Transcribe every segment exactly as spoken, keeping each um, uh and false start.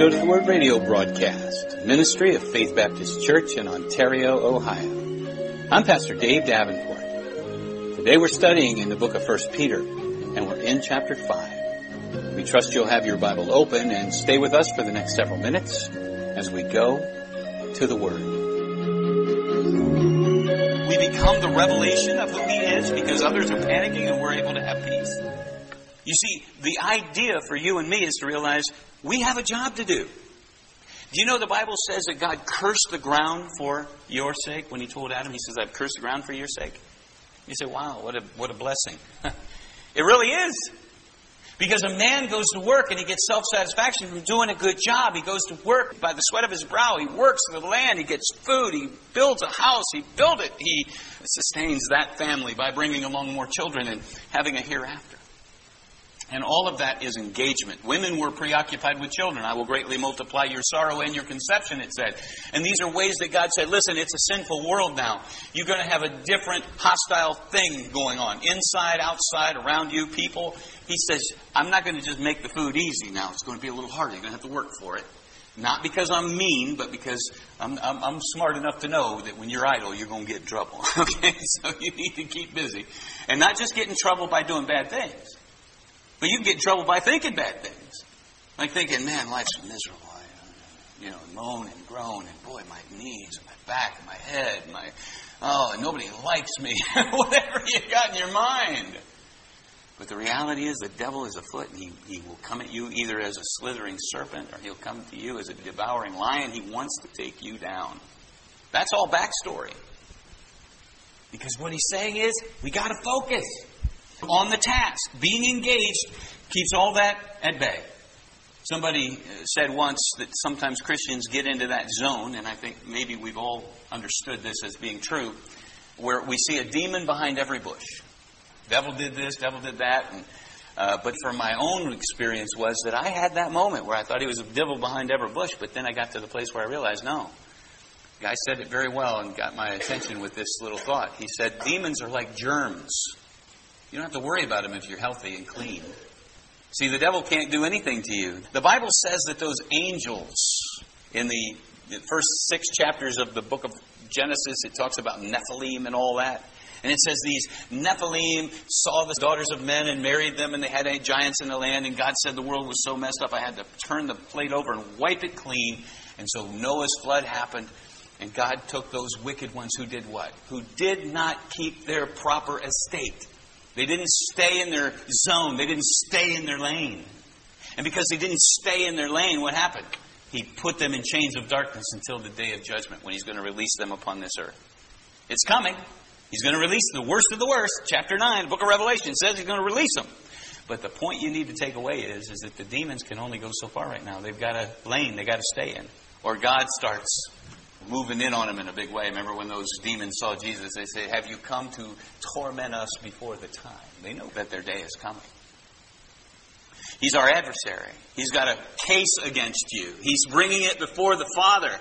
Go to the Word radio broadcast, ministry of Faith Baptist Church in Ontario, Ohio. I'm Pastor Dave Davenport. Today we're studying in the book of First Peter, and we're in chapter five. We trust you'll have your Bible open and stay with us for the next several minutes as we go to the Word. We become the revelation of who He is because others are panicking and we're able to have peace. You see, the idea for you and me is to realize we have a job to do. Do you know the Bible says that God cursed the ground for your sake? When He told Adam, He says, I've cursed the ground for your sake. You say, wow, what a what a blessing. It really is. Because a man goes to work and he gets self-satisfaction from doing a good job. He goes to work by the sweat of his brow. He works the land. He gets food. He builds a house. He builds it. He sustains that family by bringing along more children and having a hereafter. And all of that is engagement. Women were preoccupied with children. I will greatly multiply your sorrow and your conception, it said. And these are ways that God said, listen, it's a sinful world now. You're going to have a different hostile thing going on. Inside, outside, around you, people. He says, I'm not going to just make the food easy now. It's going to be a little harder. You're going to have to work for it. Not because I'm mean, but because I'm, I'm, I'm smart enough to know that when you're idle, you're going to get in trouble. Okay, so you need to keep busy. And not just get in trouble by doing bad things. But you can get in trouble by thinking bad things. Like thinking, man, life's miserable. I, you know, moan and groan, and boy, my knees, and my back, and my head, and my, oh, and nobody likes me. Whatever you got in your mind. But the reality is the devil is afoot, and he, he will come at you either as a slithering serpent, or he'll come to you as a devouring lion. He wants to take you down. That's all backstory. Because what he's saying is, we got to focus on the task. Being engaged keeps all that at bay. Somebody said once that sometimes Christians get into that zone, and I think maybe we've all understood this as being true, where we see a demon behind every bush. Devil did this, devil did that. And, uh, but from my own experience was that I had that moment where I thought he was a devil behind every bush, but then I got to the place where I realized, no. The guy said it very well and got my attention with this little thought. He said, demons are like germs. You don't have to worry about them if you're healthy and clean. See, the devil can't do anything to you. The Bible says that those angels, in the first six chapters of the book of Genesis, it talks about Nephilim and all that. And it says these Nephilim saw the daughters of men and married them, and they had giants in the land. And God said the world was so messed up, I had to turn the plate over and wipe it clean. And so Noah's flood happened. And God took those wicked ones who did what? Who did not keep their proper estate. They didn't stay in their zone. They didn't stay in their lane. And because they didn't stay in their lane, what happened? He put them in chains of darkness until the day of judgment when He's going to release them upon this earth. It's coming. He's going to release the worst of the worst. Chapter nine, the book of Revelation says He's going to release them. But the point you need to take away is, is that the demons can only go so far right now. They've got a lane they've got to stay in. Or God starts moving in on them in a big way. Remember when those demons saw Jesus, they say, have you come to torment us before the time? They know that their day is coming. He's our adversary. He's got a case against you. He's bringing it before the Father.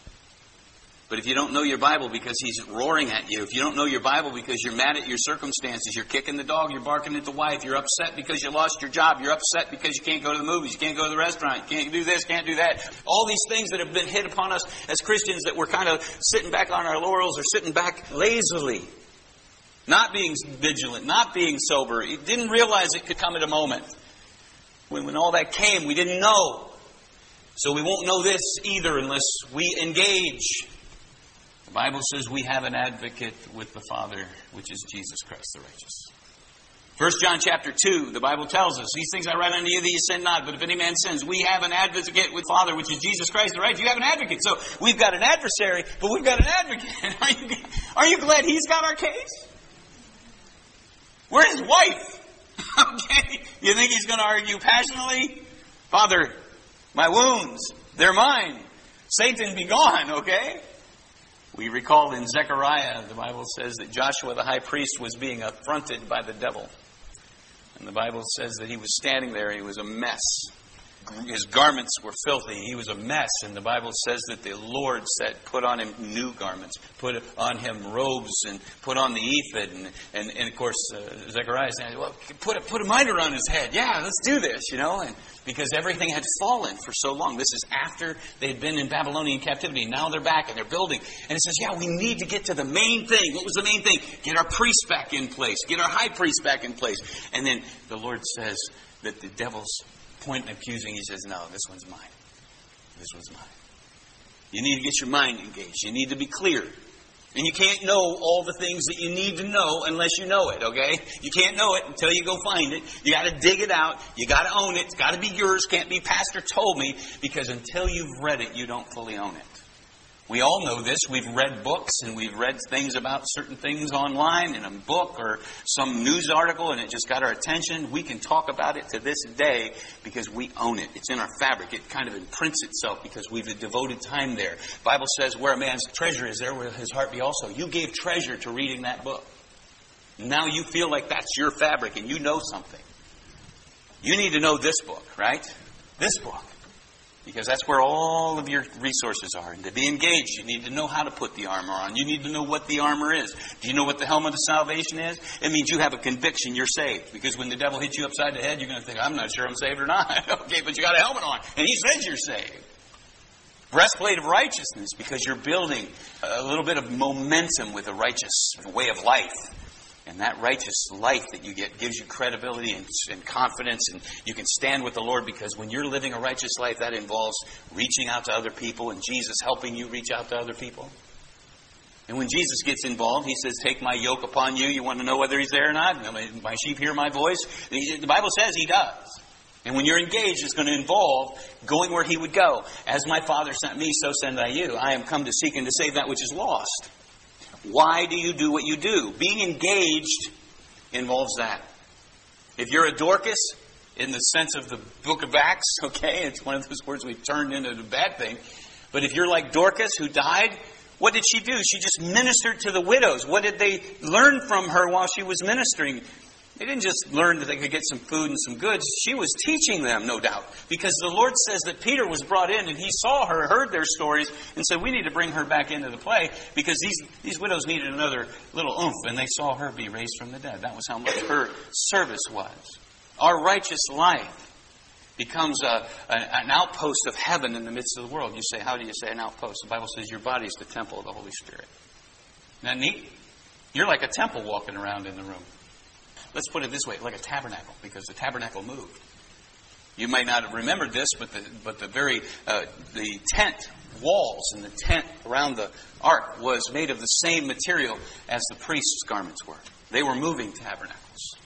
But if you don't know your Bible because he's roaring at you, if you don't know your Bible because you're mad at your circumstances, you're kicking the dog, you're barking at the wife, you're upset because you lost your job, you're upset because you can't go to the movies, you can't go to the restaurant, you can't do this, can't do that. All these things that have been hit upon us as Christians that we're kind of sitting back on our laurels or sitting back lazily. Not being vigilant, not being sober. You didn't realize it could come at a moment. When, when all that came, we didn't know. So we won't know this either unless we engage. The Bible says we have an advocate with the Father, which is Jesus Christ the righteous. First John chapter two, the Bible tells us, these things I write unto you that you sin not, but if any man sins, we have an advocate with the Father, which is Jesus Christ the righteous. You have an advocate. So we've got an adversary, but we've got an advocate. Are you, are you glad he's got our case? We're his wife. Okay? You think he's going to argue passionately? Father, my wounds, they're mine. Satan be gone, okay? We recall in Zechariah, the Bible says that Joshua the high priest was being affronted by the devil. And the Bible says that he was standing there and he was a mess. his garments were filthy. He was a mess. And the Bible says that the Lord said, put on him new garments, put on him robes, and put on the ephod. And, and, and of course, uh, Zechariah said, well, put a, put a mitre on his head. Yeah, let's do this, you know. And because everything had fallen for so long. This is after they had been in Babylonian captivity. Now they're back and they're building. And it says, yeah, we need to get to the main thing. What was the main thing? Get our priests back in place. Get our high priest back in place. And then the Lord says that the devil's point and accusing. He says, no, this one's mine. This one's mine. You need to get your mind engaged. You need to be clear. And you can't know all the things that you need to know unless you know it, okay? You can't know it until you go find it. You got to dig it out. You got to own it. It's got to be yours. Can't be pastor told me, because until you've read it, you don't fully own it. We all know this. We've read books and we've read things about certain things online in a book or some news article, and it just got our attention. We can talk about it to this day because we own it. It's in our fabric. It kind of imprints itself because we've devoted time there. The Bible says where a man's treasure is, there will his heart be also. You gave treasure to reading that book. Now you feel like that's your fabric and you know something. You need to know this book, right? This book. Because that's where all of your resources are. And to be engaged, you need to know how to put the armor on. You need to know what the armor is. Do you know what the helmet of salvation is? It means you have a conviction you're saved. Because when the devil hits you upside the head, you're going to think, I'm not sure I'm saved or not. Okay, but you got a helmet on. And he says you're saved. Breastplate of righteousness, because you're building a little bit of momentum with a righteous way of life. And that righteous life that you get gives you credibility and, and confidence, and you can stand with the Lord, because when you're living a righteous life, that involves reaching out to other people and Jesus helping you reach out to other people. And when Jesus gets involved, he says, take my yoke upon you. You want to know whether he's there or not? My sheep hear my voice. The Bible says he does. And when you're engaged, it's going to involve going where he would go. As my Father sent me, so send I you. I am come to seek and to save that which is lost. Why do you do what you do? Being engaged involves that. If you're a Dorcas, in the sense of the book of Acts, okay, it's one of those words we've turned into a bad thing. But if you're like Dorcas, who died, what did she do? She just ministered to the widows. What did they learn from her while she was ministering? They didn't just learn that they could get some food and some goods. She was teaching them, no doubt. Because the Lord says that Peter was brought in and he saw her, heard their stories, and said, we need to bring her back into the play, because these, these widows needed another little oomph, and they saw her be raised from the dead. That was how much her service was. Our righteous life becomes a, a, an outpost of heaven in the midst of the world. You say, how do you say an outpost? The Bible says your body is the temple of the Holy Spirit. Isn't that neat? You're like a temple walking around in the room. Let's put it this way, like a tabernacle, because the tabernacle moved. You may not have remembered this, but the but the very uh, the tent walls and the tent around the ark was made of the same material as the priest's garments were. They were moving tabernacles.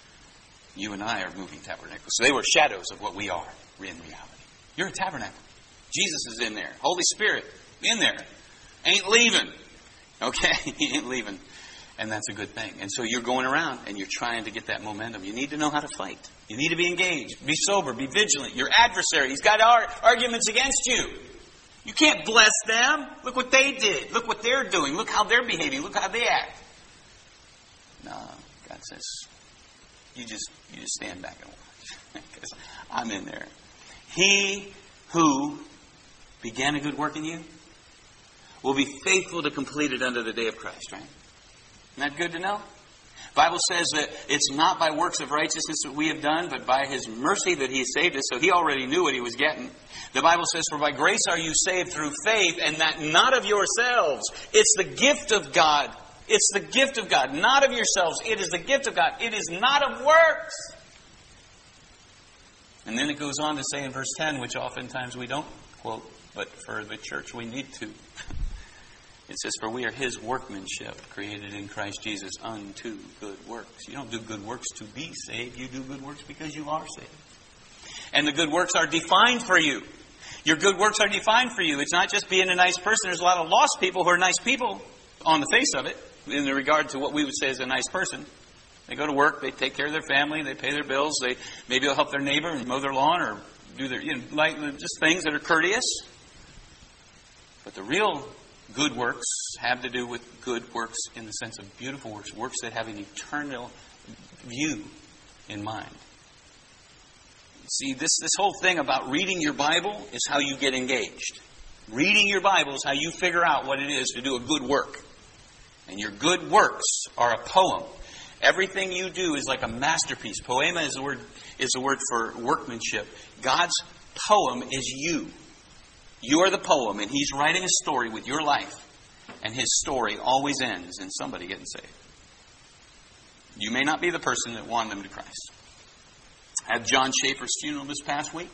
You and I are moving tabernacles. So they were shadows of what we are in reality. You're a tabernacle. Jesus is in there. Holy Spirit in there. Ain't leaving. Okay? He ain't leaving. And that's a good thing. And so you're going around and you're trying to get that momentum. You need to know how to fight. You need to be engaged. Be sober. Be vigilant. Your adversary, he's got ar- arguments against you. You can't bless them. Look what they did. Look what they're doing. Look how they're behaving. Look how they act. No, God says, you just you just stand back and watch. Because I'm in there. He who began a good work in you will be faithful to complete it unto the day of Christ, right? Isn't that good to know? The Bible says that it's not by works of righteousness that we have done, but by his mercy that he saved us. So he already knew what he was getting. The Bible says, for by grace are you saved through faith, and that not of yourselves. It's the gift of God. It's the gift of God, not of yourselves. It is the gift of God. It is not of works. And then it goes on to say in verse ten, which oftentimes we don't quote, but for the church we need to. It says, for we are his workmanship, created in Christ Jesus unto good works. You don't do good works to be saved. You do good works because you are saved. And the good works are defined for you. Your good works are defined for you. It's not just being a nice person. There's a lot of lost people who are nice people on the face of it, in regard to what we would say is a nice person. They go to work, they take care of their family, they pay their bills, they maybe they'll help their neighbor and mow their lawn or do their, you know, like just things that are courteous. But the real good works have to do with good works in the sense of beautiful works, works that have an eternal view in mind. See, this, this whole thing about reading your Bible is how you get engaged. Reading your Bible is how you figure out what it is to do a good work. And your good works are a poem. Everything you do is like a masterpiece. Poema is a word, is a word for workmanship. God's poem is you. You are the poem, and He's writing a story with your life. And His story always ends in somebody getting saved. You may not be the person that won them to Christ. I had John Schaefer's funeral this past week.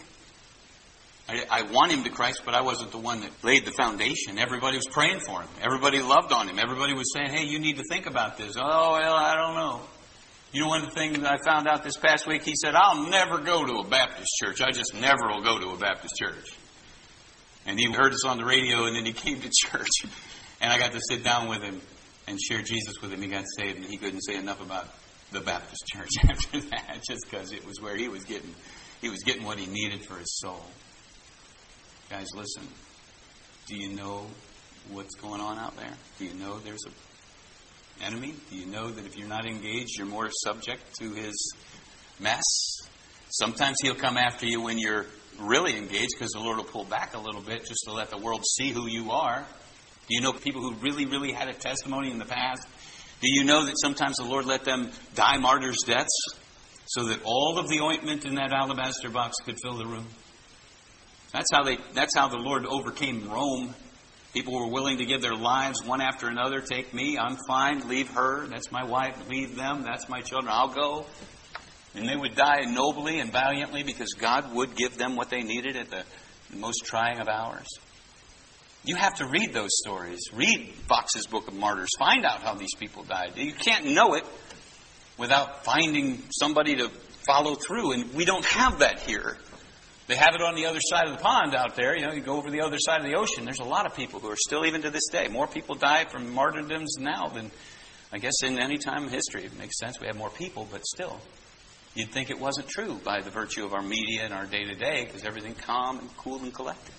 I, I won him to Christ, but I wasn't the one that laid the foundation. Everybody was praying for him. Everybody loved on him. Everybody was saying, hey, you need to think about this. Oh, well, I don't know. You know, one of the things that I found out this past week, he said, I'll never go to a Baptist church. I just never will go to a Baptist church. And he heard us on the radio, and then he came to church. And I got to sit down with him and share Jesus with him. He got saved, and he couldn't say enough about the Baptist church after that, just because it was where he was getting, he was getting what he needed for his soul. Guys, listen. Do you know what's going on out there? Do you know there's an enemy? Do you know that if you're not engaged, you're more subject to his mess? Sometimes he'll come after you when you're really engaged, because the Lord will pull back a little bit just to let the world see who you are. Do you know people who really, really had a testimony in the past? Do you know that sometimes the Lord let them die martyrs' deaths so that all of the ointment in that alabaster box could fill the room? That's how they. That's how the Lord overcame Rome. People were willing to give their lives one after another. Take me, I'm fine. Leave her, that's my wife. Leave them, that's my children. I'll go. And they would die nobly and valiantly because God would give them what they needed at the most trying of hours. You have to read those stories. Read Fox's Book of Martyrs. Find out how these people died. You can't know it without finding somebody to follow through. And we don't have that here. They have it on the other side of the pond out there. You know, you go over the other side of the ocean. There's a lot of people who are still, even to this day, more people die from martyrdoms now than, I guess, in any time in history. It makes sense. We have more people, but still. You'd think it wasn't true by the virtue of our media and our day-to-day, because everything's calm and cool and collected.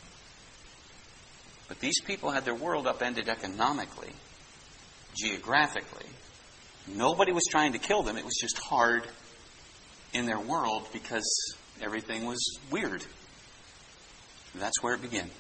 But these people had their world upended economically, geographically. Nobody was trying to kill them. It was just hard in their world because everything was weird. That's where it begins.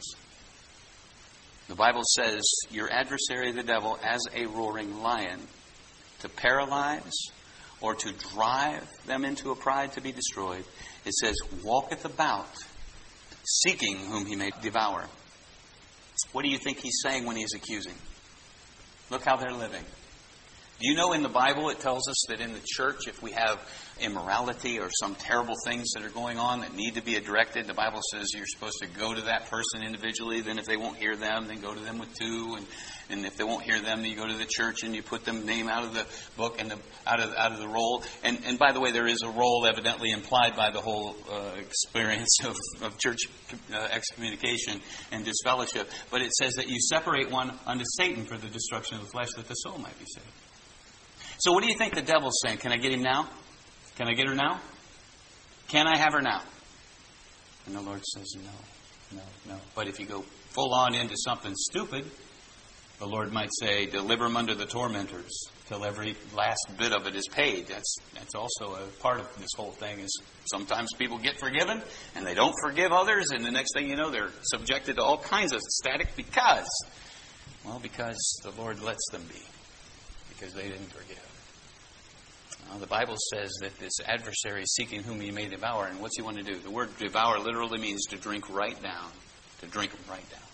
The Bible says, your adversary, the devil, as a roaring lion, to paralyze or to drive them into a pride to be destroyed. It says, walketh about, seeking whom he may devour. What do you think he's saying when he's accusing? Look how they're living. Do you know in the Bible it tells us that in the church, if we have immorality or some terrible things that are going on that need to be directed, the Bible says you're supposed to go to that person individually. Then if they won't hear them, then go to them with two. And, and if they won't hear them, then you go to the church and you put them name out of the book and the, out of out of the roll. And, and by the way, there is a roll evidently implied by the whole uh, experience of, of church uh, excommunication and disfellowship. But it says that you separate one unto Satan for the destruction of the flesh, that the soul might be saved. So what do you think the devil's saying? Can I get him now? Can I get her now? Can I have her now? And the Lord says, no, no, no. But if you go full on into something stupid, the Lord might say, deliver them under the tormentors till every last bit of it is paid. That's that's also a part of this whole thing. Is sometimes people get forgiven and they don't forgive others, and the next thing you know, they're subjected to all kinds of static because, well, because the Lord lets them be, because they didn't forgive. Now, the Bible says that this adversary is seeking whom he may devour. And what's he want to do? The word devour literally means to drink right down. To drink them right down.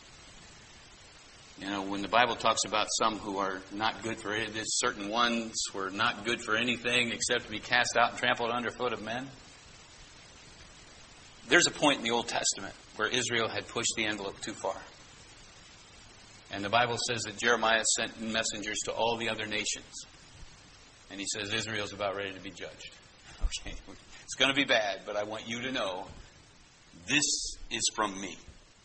You know, when the Bible talks about some who are not good for it, there's certain ones were not good for anything except to be cast out and trampled underfoot of men. There's a point in the Old Testament where Israel had pushed the envelope too far. And the Bible says that Jeremiah sent messengers to all the other nations. And he says, Israel's about ready to be judged. Okay, it's going to be bad, but I want you to know, this is from me.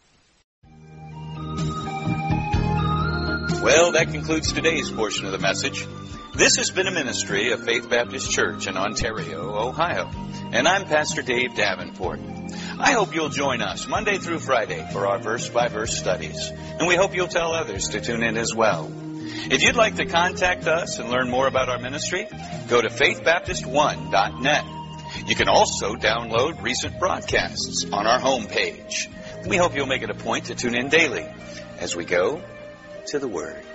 Well, that concludes today's portion of the message. This has been a ministry of Faith Baptist Church in Ontario, Ohio. And I'm Pastor Dave Davenport. I hope you'll join us Monday through Friday for our verse-by-verse studies. And we hope you'll tell others to tune in as well. If you'd like to contact us and learn more about our ministry, go to faith baptist one dot net. You can also download recent broadcasts on our homepage. We hope you'll make it a point to tune in daily as we go to the Word.